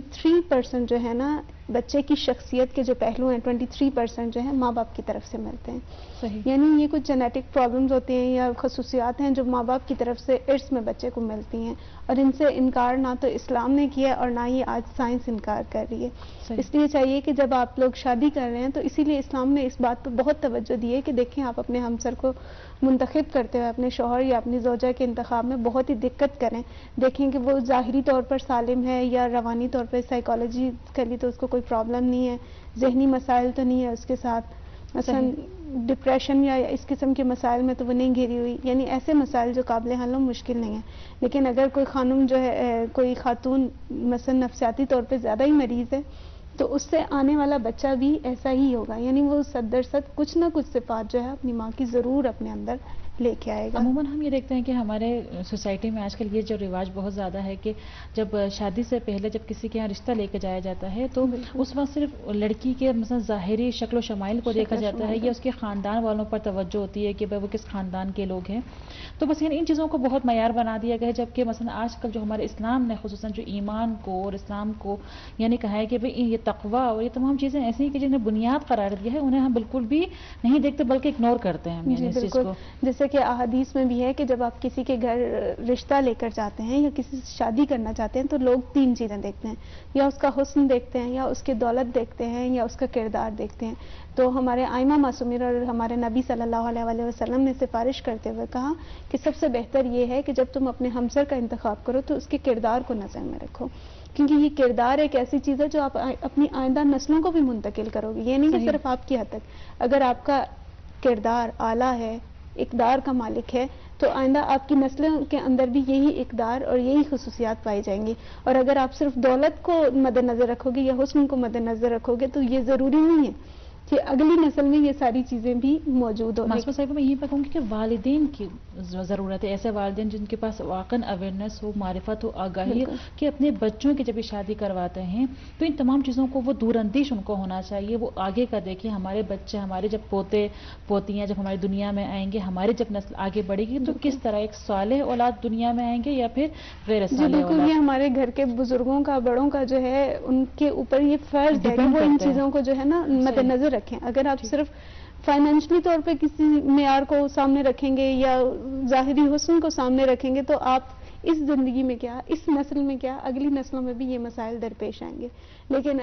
23% جو ہے نا بچے کی شخصیت کے جو پہلو ہیں 23% جو ہیں ماں باپ کی طرف سے ملتے ہیں. یعنی یہ کچھ جینیٹک پرابلمز ہوتے ہیں یا خصوصیات ہیں جو ماں باپ کی طرف سے ارث میں بچے کو ملتی ہیں، اور ان سے انکار نہ تو اسلام نے کیا اور نہ ہی آج سائنس انکار کر رہی ہے. اس لیے چاہیے کہ جب آپ لوگ شادی کر رہے ہیں تو اسی لیے اسلام نے اس بات پر بہت توجہ دی ہے کہ دیکھیں آپ اپنے ہمسر کو منتخب کرتے ہوئے اپنے شوہر یا اپنی زوجہ کے انتخاب میں بہت ہی دقت کریں، دیکھیں کہ وہ ظاہری طور پر سالم ہے یا روانی طور پر سائیکالوجیکلی تو اس کو کوئی پرابلم نہیں ہے، ذہنی مسائل تو نہیں ہے اس کے ساتھ، مثلا ڈپریشن یا اس قسم کے مسائل میں تو وہ نہیں گھری ہوئی، یعنی ایسے مسائل جو قابل حل و مشکل نہیں ہیں. لیکن اگر کوئی خانم جو ہے کوئی خاتون مثلا نفسیاتی طور پہ زیادہ ہی مریض ہے تو اس سے آنے والا بچہ بھی ایسا ہی ہوگا، یعنی وہ 100% کچھ نہ کچھ صفات جو ہے اپنی ماں کی ضرور اپنے اندر لے کے آئے گا. عموماً ہم یہ دیکھتے ہیں کہ ہمارے سوسائٹی میں آج کل یہ جو رواج بہت زیادہ ہے کہ جب شادی سے پہلے جب کسی کے یہاں رشتہ لے کے جایا جاتا ہے تو اس وقت صرف لڑکی کے مثلا ظاہری شکل و شمائل کو دیکھا جاتا ہے یا اس کے خاندان والوں پر توجہ ہوتی ہے کہ وہ کس خاندان کے لوگ ہیں، تو بس ان چیزوں کو بہت معیار بنا دیا گیا ہے. جبکہ مثلا آج کل جو ہمارے اسلام نے خصوصاً جو ایمان کو اور اسلام کو یعنی کہا ہے کہ بھئی یہ تقویٰ اور یہ تمام چیزیں ایسی ہیں کہ جنہیں بنیاد قرار دیا ہے انہیں ہم بالکل بھی نہیں دیکھتے بلکہ اگنور کرتے ہیں. جی بالکل، جیسے کہ احادیث میں بھی ہے کہ جب آپ کسی کے گھر رشتہ لے کر جاتے ہیں یا کسی سے شادی کرنا چاہتے ہیں تو لوگ 3 چیزیں دیکھتے ہیں، یا اس کا حسن دیکھتے ہیں یا اس کی دولت دیکھتے ہیں یا اس کا کردار دیکھتے ہیں. تو ہمارے ائمہ معصومین اور ہمارے نبی صلی اللہ علیہ وسلم نے سفارش کرتے ہوئے کہا کہ سب سے بہتر یہ ہے کہ جب تم اپنے ہمسر کا انتخاب کرو تو اس کے کردار کو نظر میں رکھو، کیونکہ یہ کردار ایک ایسی چیز ہے جو آپ اپنی آئندہ نسلوں کو بھی منتقل کرو گے. یہ نہیں کہ صرف آپ کی حد تک، اگر آپ کا کردار اعلیٰ ہے، اقدار کا مالک ہے تو آئندہ آپ کی نسلوں کے اندر بھی یہی اقدار اور یہی خصوصیات پائی جائیں گی. اور اگر آپ صرف دولت کو مد نظر رکھو گے یا حسن کو مد نظر رکھو گے تو یہ ضروری نہیں ہے کہ اگلی نسل میں یہ ساری چیزیں بھی موجود ہوں. ماسمہ صاحبہ میں یہی پہ کہوں گی کہ والدین کی ضرورت ہے، ایسے والدین جن کے پاس واقعاً اویئرنیس ہو، معرفت ہو، آگاہی کہ اپنے بچوں کی جب یہ شادی کرواتے ہیں تو ان تمام چیزوں کو وہ دور اندیش ان کو ہونا چاہیے. وہ آگے کا دیکھیں، ہمارے بچے ہمارے جب پوتے پوتیاں جب ہماری دنیا میں آئیں گے، ہماری جب نسل آگے بڑھے گی تو کس طرح ایک صالح اولاد دنیا میں آئیں گے یا پھر غیر صالح اولاد. یہ ہمارے گھر کے بزرگوں کا، بڑوں کا جو ہے ان کے اوپر یہ فرض ہے کہ وہ ان چیزوں کو جو ہے نا مد نظر رکھیں. اگر آپ صرف فائنینشلی طور پہ کسی معیار کو سامنے رکھیں گے یا ظاہری حسن کو سامنے رکھیں گے تو آپ اس زندگی میں کیا، اس نسل میں کیا، اگلی نسلوں میں بھی یہ مسائل درپیش آئیں گے. لیکن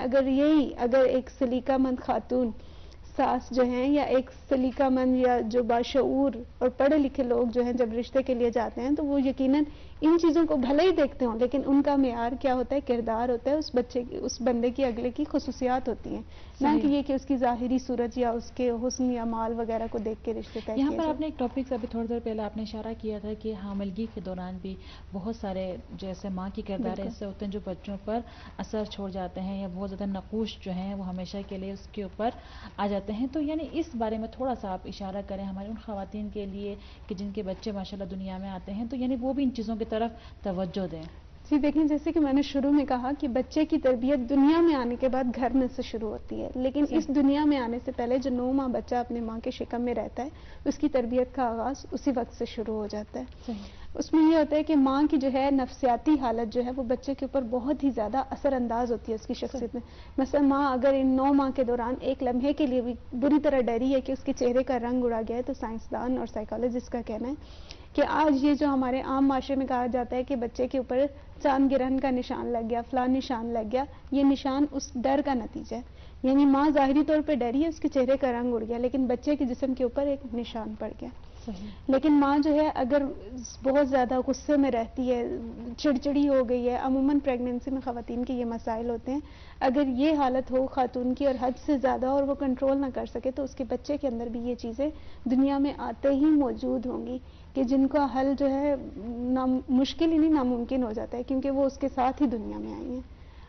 اگر ایک سلیقہ مند خاتون ساس جو ہیں یا ایک سلیقہ مند یا جو باشعور اور پڑھے لکھے لوگ جو ہیں جب رشتے کے لیے جاتے ہیں تو وہ یقیناً ان چیزوں کو بھلے ہی دیکھتے ہوں لیکن ان کا معیار کیا ہوتا ہے، کردار ہوتا ہے، اس بچے کی، اس بندے کی اگلے کی خصوصیات ہوتی ہیں، نہ کہ یہ کہ اس کی ظاہری صورت یا اس کے حسن یا مال وغیرہ کو دیکھ کے رشتے طے کیے. یہاں پر آپ نے ایک ٹاپک سے ابھی تھوڑی دیر پہلے آپ نے اشارہ کیا تھا کہ حاملگی کے دوران بھی بہت سارے جیسے ماں کی کردار ایسے ہوتے ہیں جو بچوں پر اثر چھوڑ جاتے ہیں یا بہت زیادہ نقوش جو ہیں وہ ہمیشہ کے لیے اس کے اوپر آ جاتے ہیں. تو یعنی اس بارے میں تھوڑا سا آپ اشارہ کریں ہمارے ان خواتین کے لیے کہ جن کے بچے ماشاءاللہ دنیا میں آتے ہیں، تو یعنی وہ بھی ان چیزوں کی طرف توجہ دیں. جی دیکھیں، جیسے کہ میں نے شروع میں کہا کہ بچے کی تربیت دنیا میں آنے کے بعد گھر میں سے شروع ہوتی ہے، لیکن اس دنیا میں آنے سے پہلے جو 9 ماہ بچہ اپنے ماں کے شکم میں رہتا ہے اس کی تربیت کا آغاز اسی وقت سے شروع ہو جاتا ہے. اس میں یہ ہوتا ہے کہ ماں کی جو ہے نفسیاتی حالت جو ہے وہ بچے کے اوپر بہت ہی زیادہ اثر انداز ہوتی ہے اس کی شخصیت میں. مثلا ماں اگر ان 9 ماہ کے دوران ایک لمحے کے لیے بھی بری طرح ڈری ہے کہ اس کے چہرے کا رنگ اڑا گیا ہے، تو سائنسدان اور سائیکالوجسٹ کا کہنا ہے کہ آج یہ جو ہمارے عام معاشرے میں کہا جاتا ہے کہ بچے کے اوپر چاند گرہن کا نشان لگ گیا، فلاں نشان لگ گیا، یہ نشان اس ڈر کا نتیجہ ہے. یعنی ماں ظاہری طور پہ ڈری ہے، اس کے چہرے کا رنگ اڑ گیا، لیکن بچے کے جسم کے اوپر ایک نشان پڑ گیا. لیکن ماں جو ہے اگر بہت زیادہ غصے میں رہتی ہے، چڑچڑی ہو گئی ہے، عموماً پریگننسی میں خواتین کے یہ مسائل ہوتے ہیں، اگر یہ حالت ہو خاتون کی اور حد سے زیادہ اور وہ کنٹرول نہ کر سکے تو اس کے بچے کے اندر بھی یہ چیزیں دنیا میں آتے ہی موجود ہوں گی کہ جن کا حل جو ہے مشکل ہی نہیں ناممکن ہو جاتا ہے، کیونکہ وہ اس کے ساتھ ہی دنیا میں آئی ہیں.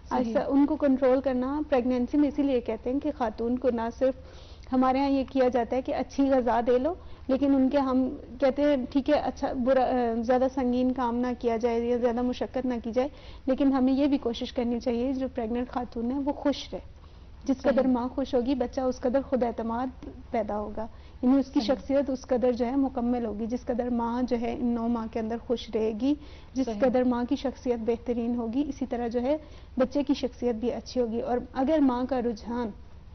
ایسا ان کو کنٹرول کرنا پریگنینسی میں اسی لیے کہتے ہیں کہ خاتون کو نہ صرف ہمارے ہاں یہ کیا جاتا ہے کہ اچھی غذا دے لو، لیکن ان کے ہم کہتے ہیں ٹھیک ہے اچھا برا زیادہ سنگین کام نہ کیا جائے یا زیادہ مشقت نہ کی جائے، لیکن ہمیں یہ بھی کوشش کرنی چاہیے جو پریگننٹ خاتون ہے وہ خوش رہے. جس قدر ماں خوش ہوگی بچہ اس قدر خود اعتماد پیدا ہوگا، یعنی اس کی شخصیت اس قدر جو ہے مکمل ہوگی. جس قدر ماں جو ہے ان 9 ماہ کے اندر خوش رہے گی، جس قدر ماں کی شخصیت بہترین ہوگی، اسی طرح جو ہے بچے کی شخصیت بھی اچھی ہوگی. اور اگر ماں کا رجحان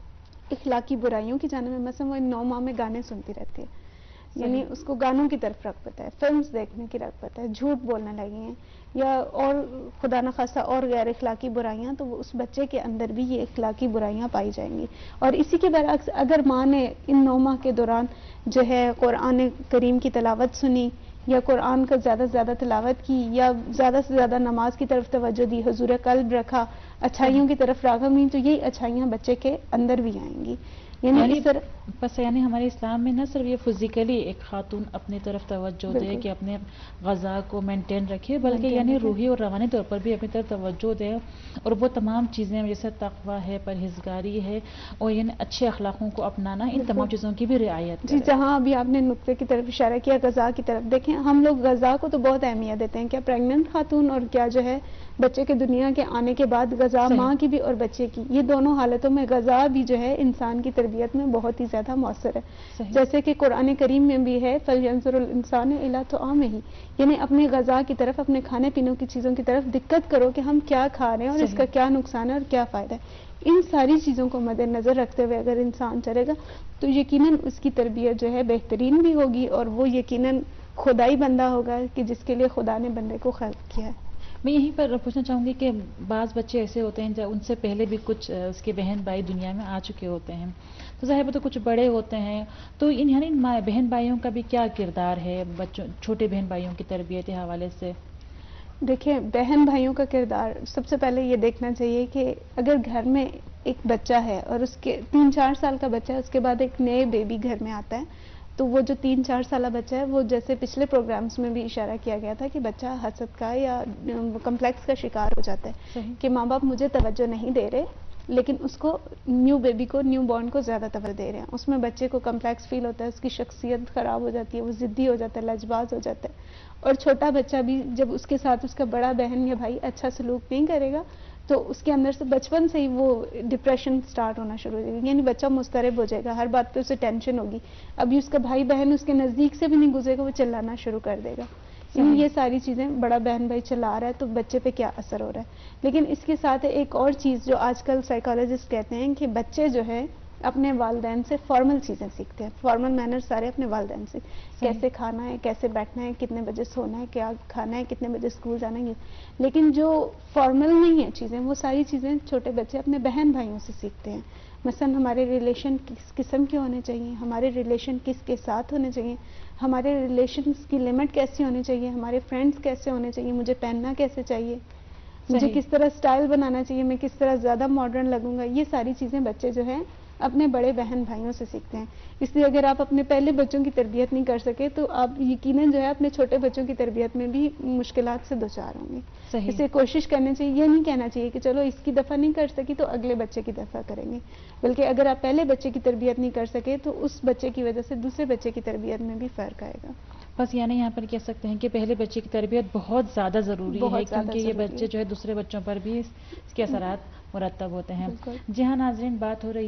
اخلاقی برائیوں کی جانب میں، مثلا وہ ان 9 ماہ میں گانے سنتی رہتی ہے، یعنی اس کو گانوں کی طرف رغبت ہے، فلمز دیکھنے کی رغبت ہے، جھوٹ بولنے لگی ہیں یا اور خدا نخواستہ اور غیر اخلاقی برائیاں، تو وہ اس بچے کے اندر بھی یہ اخلاقی برائیاں پائی جائیں گی. اور اسی کے برعکس اگر ماں نے ان 9 ماہ کے دوران جو ہے قرآن کریم کی تلاوت سنی یا قرآن کا زیادہ سے زیادہ تلاوت کی یا زیادہ سے زیادہ نماز کی طرف توجہ دی، حضور قلب رکھا، اچھائیوں کی طرف راغب ہوئی، تو یہی اچھائیاں بچے کے اندر بھی آئیں گی. یعنی بس یعنی ہمارے اسلام میں نہ صرف یہ فزیکلی ایک خاتون اپنی طرف توجہ دے کہ اپنے غذا کو مینٹین رکھے، بلکہ یعنی روحی اور روانی طور پر بھی اپنی طرف توجہ دے، اور وہ تمام چیزیں جیسے تقویٰ ہے، پرہیزگاری ہے، اور یعنی اچھے اخلاقوں کو اپنانا، ان تمام چیزوں کی بھی رعایت کرے. جی جہاں ابھی آپ نے نقطے کی طرف اشارہ کیا غذا کی طرف، دیکھیں ہم لوگ غذا کو تو بہت اہمیت دیتے ہیں، کیا پریگننٹ خاتون اور کیا جو ہے بچے کے دنیا کے آنے کے بعد غذا، ماں کی بھی اور بچے کی، یہ دونوں حالتوں میں غذا بھی جو ہے انسان کی تربیت میں بہت ہی زیادہ مؤثر ہے. جیسے کہ قرآن کریم میں بھی ہے فَلْيَنْظُرِ الْإِنسَانُ إِلَىٰ طَعَامِهِ، یعنی اپنے غذا کی طرف، اپنے کھانے پینے کی چیزوں کی طرف دقت کرو کہ ہم کیا کھا رہے ہیں اور اس کا کیا نقصان ہے اور کیا فائدہ ہے. ان ساری چیزوں کو مد نظر رکھتے ہوئے اگر انسان چلے گا تو یقیناً اس کی تربیت جو ہے بہترین بھی ہوگی، اور وہ یقیناً خدائی بندہ ہوگا کہ جس کے لیے خدا نے بندے کو خلق کیا ہے. میں یہیں پر پوچھنا چاہوں گی کہ بعض بچے ایسے ہوتے ہیں جب ان سے پہلے بھی کچھ اس کے بہن بھائی دنیا میں آ چکے ہوتے ہیں، تو ظاہر ہے تو کچھ بڑے ہوتے ہیں، تو ان یعنی بہن بھائیوں کا بھی کیا کردار ہے بچوں، چھوٹے بہن بھائیوں کی تربیت کے حوالے سے؟ دیکھیں بہن بھائیوں کا کردار سب سے پہلے یہ دیکھنا چاہیے کہ اگر گھر میں ایک بچہ ہے اور اس کے 3-4 سال کا بچہ ہے، اس کے بعد ایک نئے بیبی گھر میں آتا ہے، تو وہ جو 3-4 سالہ بچہ ہے وہ جیسے پچھلے پروگرامز میں بھی اشارہ کیا گیا تھا کہ بچہ حسد کا یا کمپلیکس کا شکار ہو جاتا ہے کہ ماں باپ مجھے توجہ نہیں دے رہے، لیکن اس کو نیو بیبی کو، نیو بورن کو زیادہ توجہ دے رہے ہیں. اس میں بچے کو کمپلیکس فیل ہوتا ہے، اس کی شخصیت خراب ہو جاتی ہے، وہ ضدی ہو جاتا ہے، لجباز ہو جاتا ہے. اور چھوٹا بچہ بھی جب اس کے ساتھ اس کا بڑا بہن یا بھائی اچھا سلوک نہیں کرے گا تو اس کے اندر سے بچپن سے ہی وہ ڈپریشن سٹارٹ ہونا شروع ہو جائے گا، یعنی بچہ مضطرب ہو جائے گا، ہر بات پہ اسے ٹینشن ہوگی. ابھی اس کا بھائی بہن اس کے نزدیک سے بھی نہیں گزرے گا، وہ چلانا شروع کر دے گا. یہ ساری چیزیں، بڑا بہن بھائی چلا رہا ہے تو بچے پہ کیا اثر ہو رہا ہے. لیکن اس کے ساتھ ایک اور چیز جو آج کل سائیکالوجسٹ کہتے ہیں کہ بچے جو ہے اپنے والدین سے فارمل چیزیں سیکھتے ہیں، فارمل مینر سارے اپنے والدین سے، کیسے کھانا ہے، کیسے بیٹھنا ہے، کتنے بجے سونا ہے، کیا کھانا ہے، کتنے بجے اسکول جانا ہے. لیکن جو فارمل نہیں ہے چیزیں، وہ ساری چیزیں چھوٹے بچے اپنے بہن بھائیوں سے سیکھتے ہیں. مثلا ہمارے ریلیشن کس قسم کے ہونے چاہیے، ہمارے ریلیشن کس کے ساتھ ہونے چاہیے، ہمارے ریلیشنز کی لمٹ کیسی ہونی چاہیے، ہمارے فرینڈز کیسے ہونے چاہیے، مجھے پہننا کیسے چاہیے، مجھے کس طرح سٹائل بنانا چاہیے، میں کس طرح زیادہ ماڈرن لگوں گا. یہ ساری چیزیں بچے جو ہیں اپنے بڑے بہن بھائیوں سے سیکھتے ہیں. اس لیے اگر آپ اپنے پہلے بچوں کی تربیت نہیں کر سکے تو آپ یقیناً جو ہے اپنے چھوٹے بچوں کی تربیت میں بھی مشکلات سے دوچار ہوں گے. اسے کوشش کرنی چاہیے، یہ نہیں کہنا چاہیے کہ چلو اس کی دفعہ نہیں کر سکی تو اگلے بچے کی دفعہ کریں گے، بلکہ اگر آپ پہلے بچے کی تربیت نہیں کر سکے تو اس بچے کی وجہ سے دوسرے بچے کی تربیت میں بھی فرق آئے گا. بس یعنی یہاں پر کہہ سکتے ہیں کہ پہلے بچے کی تربیت بہت زیادہ ضروری ہے، کیونکہ یہ بچے جو ہے دوسرے بچوں پر بھی اس کے اثرات مرتب ہوتے ہیں. جی ہاں ناظرین، بات ہو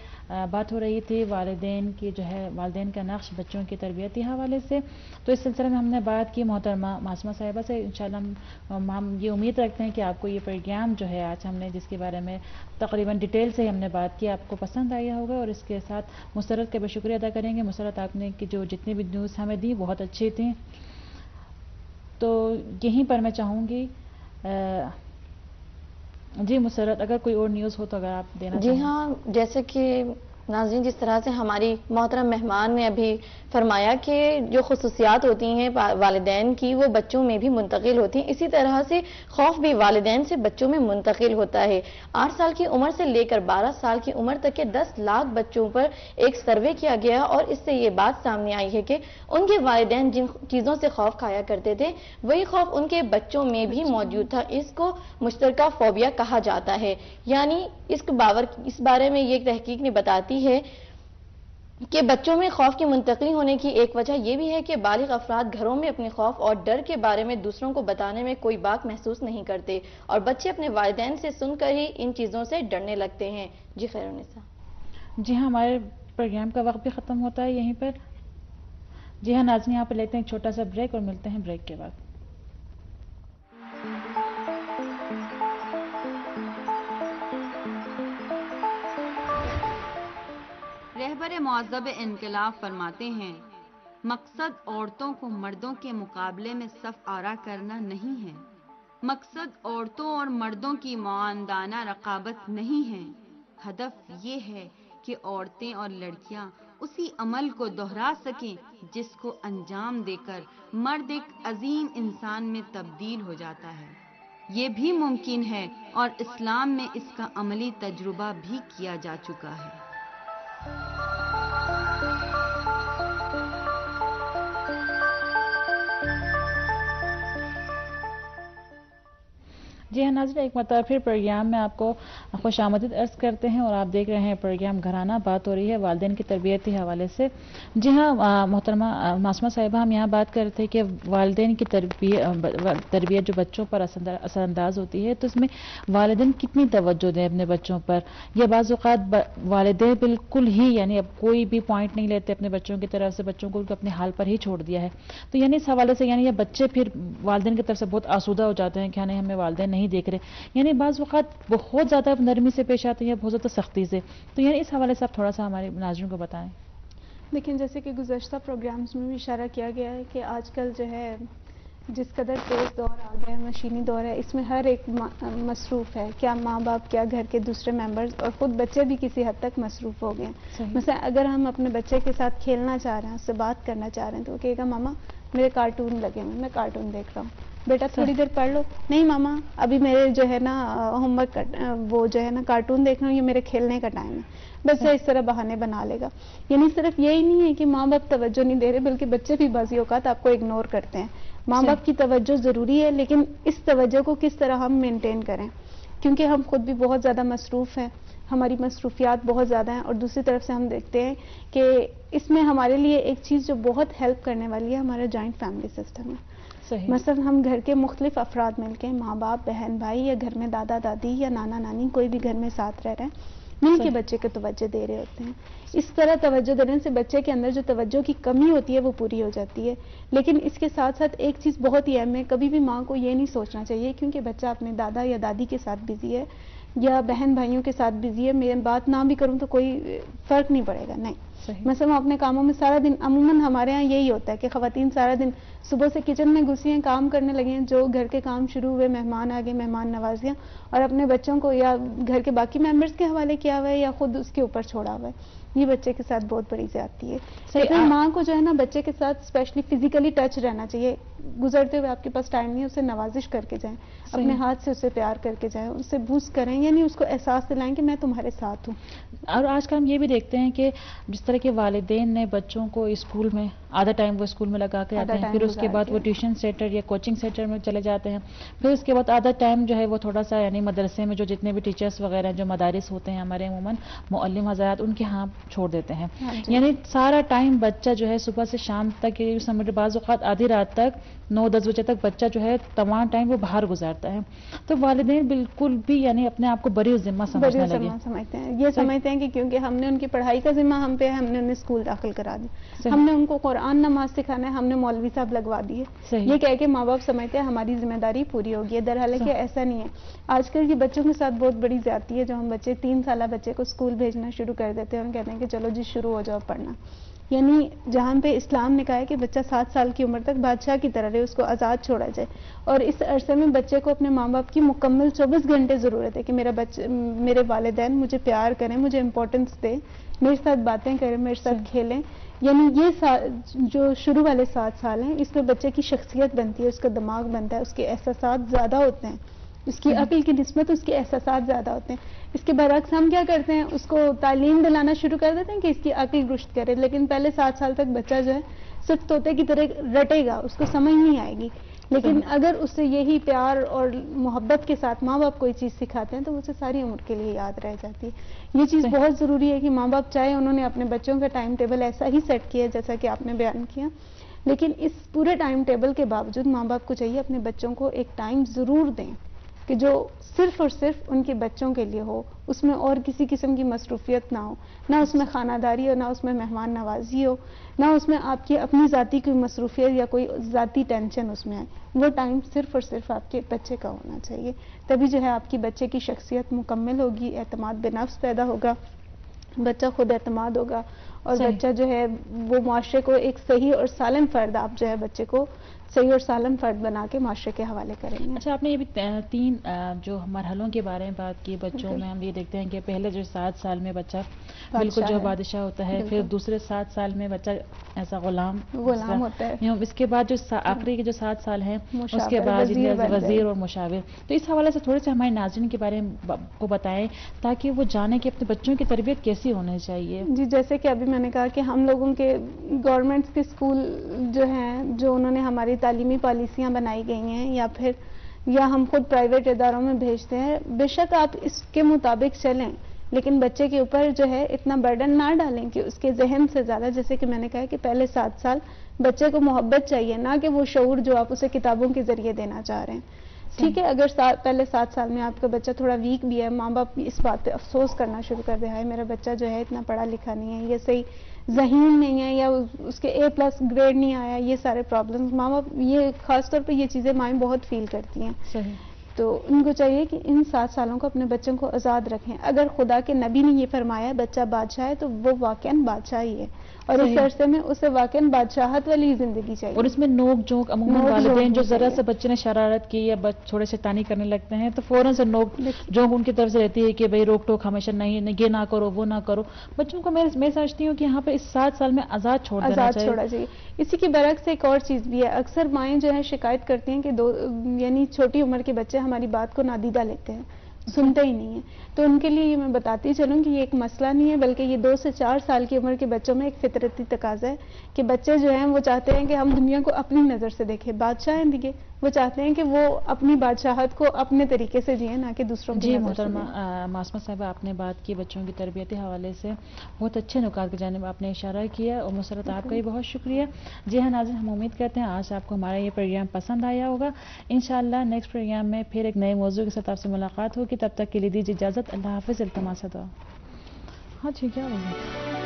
رہی تھی والدین کی، جو ہے والدین کا نقش بچوں کی تربیتی حوالے سے. تو اس سلسلے میں ہم نے بات کی محترمہ معصومہ صاحبہ سے. انشاءاللہ ہم یہ امید رکھتے ہیں کہ آپ کو یہ پروگرام جو ہے آج ہم نے جس کے بارے میں تقریباً ڈیٹیل سے ہم نے بات کی، آپ کو پسند آیا ہوگا. اور اس کے ساتھ مسرت کا بھی شکریہ ادا کریں گے. مسرت، آپ نے جو جتنی بھی نیوز ہمیں دی بہت اچھی تھیں. تو یہیں پر میں چاہوں گی جی مسرت اگر کوئی اور نیوز ہو تو اگر آپ دینا چاہیں. جی ہاں، جیسے کہ ناظرین، جس طرح سے ہماری محترم مہمان نے ابھی فرمایا کہ جو خصوصیات ہوتی ہیں والدین کی وہ بچوں میں بھی منتقل ہوتی ہیں، اسی طرح سے خوف بھی والدین سے بچوں میں منتقل ہوتا ہے۔ 8 سال کی عمر سے لے کر 12 سال کی عمر تک کے 10 لاکھ بچوں پر ایک سروے کیا گیا اور اس سے یہ بات سامنے آئی ہے کہ ان کے والدین جن چیزوں سے خوف کھایا کرتے تھے وہی خوف ان کے بچوں میں بھی موجود تھا۔ اس کو مشترکہ فوبیا کہا جاتا ہے، یعنی اس بارے میں یہ تحقیق نے بتاتی ہے کہ بچوں میں خوف کی منتقلی ہونے کی ایک وجہ یہ بھی ہے کہ بالغ افراد گھروں میں اپنے خوف اور ڈر کے بارے میں دوسروں کو بتانے میں کوئی بات محسوس نہیں کرتے اور بچے اپنے والدین سے سن کر ہی ان چیزوں سے ڈرنے لگتے ہیں۔ جی خیر النساء۔ جی ہاں، ہمارے پروگرام کا وقت بھی ختم ہوتا ہے یہیں پر۔ جی ہاں ناظرین، یہاں پر لیتے ہیں ایک چھوٹا سا بریک اور ملتے ہیں بریک کے بعد۔ رہبر معذب انقلاب فرماتے ہیں، مقصد عورتوں کو مردوں کے مقابلے میں صف آرا کرنا نہیں ہے، مقصد عورتوں اور مردوں کی معاندانہ رقابت نہیں ہے، ہدف یہ ہے کہ عورتیں اور لڑکیاں اسی عمل کو دہرا سکیں جس کو انجام دے کر مرد ایک عظیم انسان میں تبدیل ہو جاتا ہے۔ یہ بھی ممکن ہے اور اسلام میں اس کا عملی تجربہ بھی کیا جا چکا ہے۔ جی ہاں ناظرین، ایک مرتبہ پھر پروگرام میں آپ کو خوش آمدید عرض کرتے ہیں اور آپ دیکھ رہے ہیں پروگرام گھرانہ۔ بات ہو رہی ہے والدین کی تربیتی حوالے سے۔ جی ہاں محترمہ معصومہ صاحبہ، ہم یہاں بات کر رہے تھے کہ والدین کی تربیت جو بچوں پر اثر انداز ہوتی ہے تو اس میں والدین کتنی توجہ دیں اپنے بچوں پر، یا بعض اوقات والدین بالکل ہی یعنی اب کوئی بھی پوائنٹ نہیں لیتے اپنے بچوں کی طرف سے، بچوں کو اپنے حال پر ہی چھوڑ دیا ہے۔ تو یعنی اس حوالے سے یعنی یہ بچے پھر والدین کی طرف سے بہت آسودہ ہو جاتے ہیں کہ نہیں ہمیں والدین نہیں دیکھ رہے، یعنی بعض اوقات بہت زیادہ نرمی سے پیش آتے ہیں یا بہت زیادہ سختی سے۔ تو یعنی اس حوالے سے آپ تھوڑا سا ہمارے ناظرین کو بتائیں۔ لیکن جیسے کہ گزشتہ پروگرامز میں بھی اشارہ کیا گیا ہے کہ آج کل جو ہے جس قدر تیز دور آ گیا ہے، مشینی دور ہے، اس میں ہر ایک مصروف ہے، کیا ماں باپ، کیا گھر کے دوسرے ممبرز اور خود بچے بھی کسی حد تک مصروف ہو گئے ہیں۔ مثلا اگر ہم اپنے بچے کے ساتھ کھیلنا چاہ رہے ہیں، اس سے بات کرنا چاہ رہے ہیں، تو وہ کہے گا ماما میرے کارٹون لگے ہوئے، میں کارٹون دیکھ رہا ہوں۔ بیٹا تھوڑی دیر پڑھ لو، نہیں ماما ابھی میرے جو ہے نا ہوم ورک وہ جو ہے نا کارٹون دیکھ رہا ہوں، یہ میرے کھیلنے کا ٹائم ہے۔ بس اس طرح بہانے بنا لے گا۔ یعنی صرف یہی نہیں ہے کہ ماں باپ توجہ نہیں دے رہے، بلکہ بچے بھی بعض اوقات آپ کو اگنور کرتے ہیں۔ ماں باپ کی توجہ ضروری ہے، لیکن اس توجہ کو کس طرح ہم مینٹین کریں، کیونکہ ہم خود بھی بہت زیادہ مصروف ہیں، ہماری مصروفیات بہت زیادہ ہیں، اور دوسری طرف سے ہم دیکھتے ہیں کہ اس میں ہمارے لیے ایک چیز جو بہت ہیلپ کرنے والی ہے ہمارا جوائنٹ فیملی سسٹم ہے۔ مثلا ہم گھر کے مختلف افراد مل کے، ماں باپ، بہن بھائی، یا گھر میں دادا دادی یا نانا نانی، کوئی بھی گھر میں ساتھ رہ رہے ہیں، مل کے بچے کو توجہ دے رہے ہوتے ہیں۔ اس طرح توجہ دینے سے بچے کے اندر جو توجہ کی کمی ہوتی ہے وہ پوری ہو جاتی ہے۔ لیکن اس کے ساتھ ساتھ ایک چیز بہت ہی اہم ہے، کبھی بھی ماں کو یہ نہیں سوچنا چاہیے کیونکہ بچہ اپنے دادا یا دادی کے ساتھ بزی ہے یا بہن بھائیوں کے ساتھ بزی ہے، میں بات نہ بھی کروں تو کوئی فرق نہیں پڑے گا، نہیں۔ مثلا ہم اپنے کاموں میں سارا دن، عموماً ہمارے ہاں یہی ہوتا ہے کہ خواتین سارا دن صبح سے کچن میں گھسی ہیں، کام کرنے لگے ہیں، جو گھر کے کام شروع ہوئے، مہمان آگے، مہمان نوازیاں، اور اپنے بچوں کو یا گھر کے باقی ممبرز کے حوالے کیا ہوا ہے یا خود اس کے اوپر چھوڑا ہوا ہے۔ یہ بچے کے ساتھ بہت بڑی زیادتی ہے۔ لیکن ماں کو جو ہے نا بچے کے ساتھ اسپیشلی فزیکلی ٹچ رہنا چاہیے، گزرتے ہوئے آپ کے پاس ٹائم نہیں ہے، اسے نوازش کر کے جائیں، اپنے ہاتھ سے اسے پیار کر کے جائیں، اسے بوس کریں، یعنی اس کو احساس دلائیں کہ میں تمہارے ساتھ ہوں۔ اور آج کل ہم یہ بھی دیکھتے ہیں کہ جس طرح کے والدین نے بچوں کو اسکول میں آدھا ٹائم وہ اسکول میں لگا کے آتے ہیں، پھر اس کے بعد وہ ٹیوشن سینٹر یا کوچنگ سینٹر میں چلے جاتے ہیں، پھر اس کے بعد آدھا ٹائم جو ہے وہ تھوڑا سا یعنی مدرسے میں جو جتنے بھی ٹیچرس وغیرہ جو مدارس ہوتے ہیں ہمارے عموماً معلم حضرات ان کے ہاں چھوڑ دیتے ہیں۔ یعنی سارا ٹائم بچہ جو ہے صبح سے شام تک، سمجھ بعض اوقات آدھی رات تک 9-10 بجے تک بچہ جو ہے تمام ٹائم وہ باہر گزارتا ہے۔ تو والدین بالکل بھی یعنی اپنے آپ کو بری ذمہ سمجھنے لگے، سمجھتے ہیں، یہ سمجھتے ہیں کہ کیونکہ ہم نے ان کی پڑھائی کا ذمہ ہم پہ ہے، ہم نے انہیں اسکول داخل کرا دی، ہم نے ان کو قرآن نماز سکھانا ہے، ہم نے مولوی صاحب لگوا دیے، یہ کہہ کے ماں باپ سمجھتے ہیں ہماری ذمہ داری پوری ہوگی ہے، درحالانکہ ایسا نہیں ہے۔ آج کل کی بچوں کے ساتھ بہت بڑی زیادتی ہے، جو ہم بچے 3 سالہ بچے کو اسکول بھیجنا شروع کر دیتے ہیں، ہم کہتے ہیں کہ چلو جی شروع ہو جاؤ پڑھنا، یعنی جہاں پہ اسلام نے کہا ہے کہ بچہ 7 سال کی عمر تک بادشاہ کی طرح رہے، اس کو آزاد چھوڑا جائے. اور اس عرصے میں بچے کو اپنے ماں باپ کی مکمل 24 گھنٹے ضرورت ہے کہ میرے والدین مجھے پیار کریں, مجھے امپورٹنس دیں, میرے ساتھ باتیں کریں, میرے ساتھ کھیلیں. یعنی یہ جو شروع والے 7 سال ہیں اس میں بچے کی شخصیت بنتی ہے, اس کا دماغ بنتا ہے, اس کے احساسات زیادہ ہوتے ہیں, اس کی عقل کی نسبت اس کے احساسات زیادہ ہوتے ہیں. اس کے برعکس ہم کیا کرتے ہیں, اس کو تعلیم دلانا شروع کر دیتے ہیں کہ اس کی عقل رشد کرے, لیکن پہلے 7 سال تک بچہ جو ہے صرف طوطے کی طرح رٹے گا, اس کو سمجھ نہیں آئے گی. لیکن اگر اسے یہی پیار اور محبت کے ساتھ ماں باپ کوئی چیز سکھاتے ہیں تو اسے ساری عمر کے لیے یاد رہ جاتی ہے. یہ چیز بہت ضروری ہے کہ ماں باپ چاہے انہوں نے اپنے بچوں کا ٹائم ٹیبل ایسا ہی سیٹ کیا جیسا کہ آپ نے بیان کیا, لیکن اس پورے ٹائم ٹیبل کے باوجود ماں باپ کو چاہیے اپنے بچوں کو ایک ٹائم ضرور دیں کہ جو صرف اور صرف ان کے بچوں کے لیے ہو, اس میں اور کسی قسم کی مصروفیت نہ ہو, نہ اس میں خانہ داری ہو, نہ اس میں مہمان نوازی ہو, نہ اس میں آپ کی اپنی ذاتی کوئی مصروفیت یا کوئی ذاتی ٹینشن اس میں آئے. وہ ٹائم صرف اور صرف آپ کے بچے کا ہونا چاہیے. تبھی جو ہے آپ کی بچے کی شخصیت مکمل ہوگی, اعتماد بنفس پیدا ہوگا, بچہ خود اعتماد ہوگا, اور بچہ جو ہے وہ معاشرے کو ایک صحیح اور سالم فرد, آپ جو ہے بچے کو صحیح اور سالم فرد بنا کے معاشرے کے حوالے کریں گے. اچھا, آپ نے یہ بھی 3 جو مرحلوں کے بارے میں بات کی بچوں میں. ہم یہ دیکھتے ہیں کہ پہلے جو 7 سال میں بچہ بالکل جو بادشاہ ہوتا ہے, پھر دوسرے 7 سال میں بچہ ایسا غلام ہوتا ہے, اس کے بعد جو آخری کے جو 7 سال ہیں اس کے بعد وزیر اور مشاور. تو اس حوالے سے تھوڑے سے ہمارے ناظرین کے بارے میں کو بتائیں تاکہ وہ جانیں کہ اپنے بچوں کی تربیت کیسی ہونی چاہیے. جی, جیسے کہ ابھی میں نے کہا کہ ہم لوگوں کے گورنمنٹس کے اسکول جو ہیں, جو انہوں نے ہماری تعلیمی پالیسیاں بنائی گئی ہیں یا ہم خود پرائیویٹ اداروں میں بھیجتے ہیں, بے شک آپ اس کے مطابق چلیں, لیکن بچے کے اوپر جو ہے اتنا برڈن نہ ڈالیں کہ اس کے ذہن سے زیادہ, جیسے کہ میں نے کہا کہ پہلے 7 سال بچے کو محبت چاہیے, نہ کہ وہ شعور جو آپ اسے کتابوں کے ذریعے دینا چاہ رہے ہیں. ٹھیک ہے, اگر پہلے 7 سال میں آپ کا بچہ تھوڑا ویک بھی ہے, ماں باپ اس بات پہ افسوس کرنا شروع کر دے, ہائے میرا بچہ جو ہے اتنا پڑھا لکھا نہیں ہے, یہ صحیح ذہین نہیں ہے, یا اس کے A+ گریڈ نہیں آیا, یہ سارے پرابلمز ماں باپ, یہ خاص طور پہ یہ چیزیں مائیں بہت فیل کرتی ہیں. صحیح. تو ان کو چاہیے کہ ان 7 سالوں کو اپنے بچوں کو آزاد رکھیں. اگر خدا کے نبی نے یہ فرمایا ہے بچہ بادشاہ ہے, تو وہ واقعاً بادشاہ ہی ہے, اور اس عرصے میں اسے واقعاً بادشاہت والی زندگی چاہیے. اور اس میں نوک جھونک عموماً والدین جو ذرا سے بچے نے شرارت کی یا تھوڑے شیطانی کرنے لگتے ہیں تو فوراً سے نوک جھونک ان کی طرف سے رہتی ہے کہ بھئی روک ٹوک ہمیشہ نہیں, یہ نہ کرو وہ نہ کرو. بچوں کو میں سمجھتی ہوں کہ یہاں پہ اس 7 سال میں آزاد چھوڑنا چاہیے. اسی کی برعکس ایک اور چیز بھی ہے, اکثر مائیں جو ہے شکایت کرتی ہیں کہ یعنی چھوٹی عمر کے بچے ہماری بات کو نادیدہ لیتے ہیں, سنتے ہی نہیں ہیں. تو ان کے لیے یہ میں بتاتی چلوں کہ یہ ایک مسئلہ نہیں ہے, بلکہ یہ 2 سے 4 سال کی عمر کے بچوں میں ایک فطرتی تقاضا ہے کہ بچے جو ہیں وہ چاہتے ہیں کہ ہم دنیا کو اپنی نظر سے دیکھیں, بادشاہ ہیں دیکھیں, وہ چاہتے ہیں کہ وہ اپنی بادشاہت کو اپنے طریقے سے جئیں, نہ کہ دوسروں کی. جی محترمہ معصومہ صاحبہ, آپ نے بات کی بچوں کی تربیتی حوالے سے, بہت اچھے نکات کی جانب آپ نے اشارہ کیا, اور مسرت آپ کا بھی بہت شکریہ. جی ہاں ناظرین, ہم امید کرتے ہیں آج آپ کو ہمارا یہ پروگرام پسند آیا ہوگا. انشاءاللہ نیکسٹ پروگرام میں پھر ایک نئے موضوع کے ساتھ آپ سے ملاقات ہوگی. تب تک کے لیے دیجیے اجازت. اللہ حافظ. التماس دعا. ہاں ٹھیک ہے.